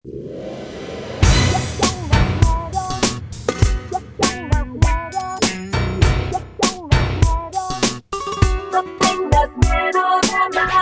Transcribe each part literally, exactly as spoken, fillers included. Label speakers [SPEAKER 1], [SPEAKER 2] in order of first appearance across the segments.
[SPEAKER 1] No tengas miedo de amar.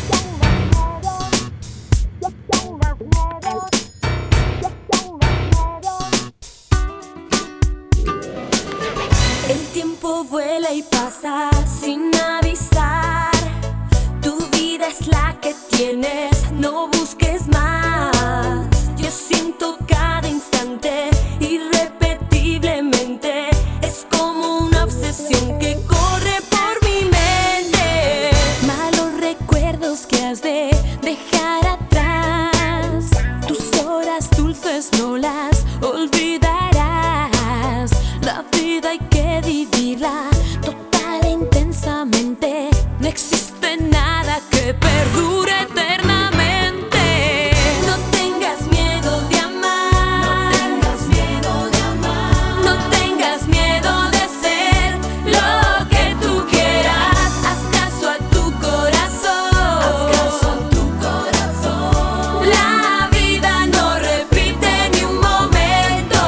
[SPEAKER 2] El tiempo vuela y pasa sin avisar. Tu vida es la que tienes, no busques más. Yo siento cada instante irrepetiblemente. Es como una obsesión que corre por mi mente. Malos recuerdos que has de dejar atrás. Tus horas dulces no las olvidarás. La vida hay que vivirla total e intensamente. No existe nada que perdure eternamente. No tengas miedo de amar. No tengas miedo de amar. No tengas miedo de ser lo que tú quieras. Haz caso a tu corazón. Haz caso a tu corazón. La vida no repite ni un momento.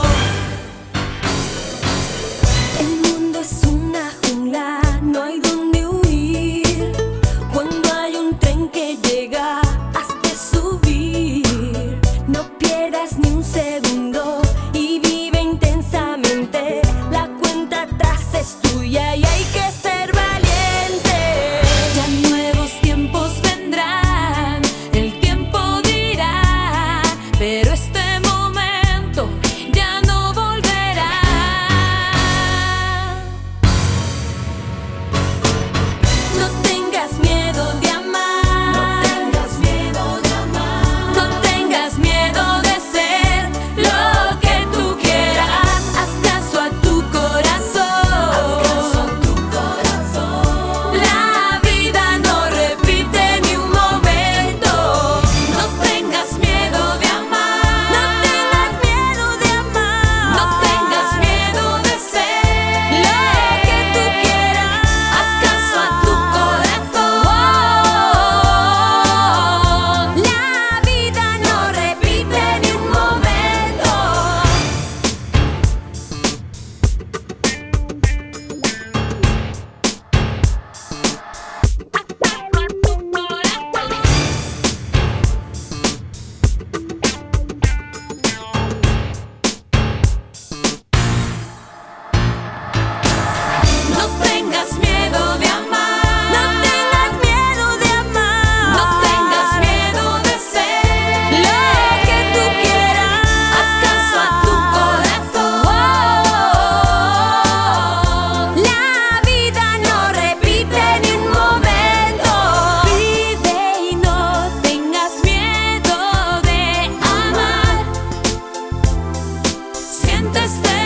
[SPEAKER 2] El mundo es una jungla, no hay donde huir. Cuando hay un tren que llega, has de subir. No pierdas ni un segundo y vive intensamente. La cuenta atrás es tuya y hay que ser valiente. Ya nuevos tiempos vendrán, el tiempo dirá, pero este momento ya no volverá. No tengas miedo de amar. No tengas miedo de amar. No tengas miedo de ser lo que tú quieras. Haz caso a tu corazón. Haz caso a tu corazón. La vida no repite ni un momento. No tengas miedo de amar. No tengas miedo de amar. No tengas miedo de ser lo que tú quieras. Haz caso a tu corazón. La vida no repite ni un momento. No tengas miedo de amar. No tengas miedo de amar. No tengas miedo de ser lo que tú quieras. Haz caso a tu corazón. La vida no repite ni un momento. Vive y no tengas miedo de amar. Siente este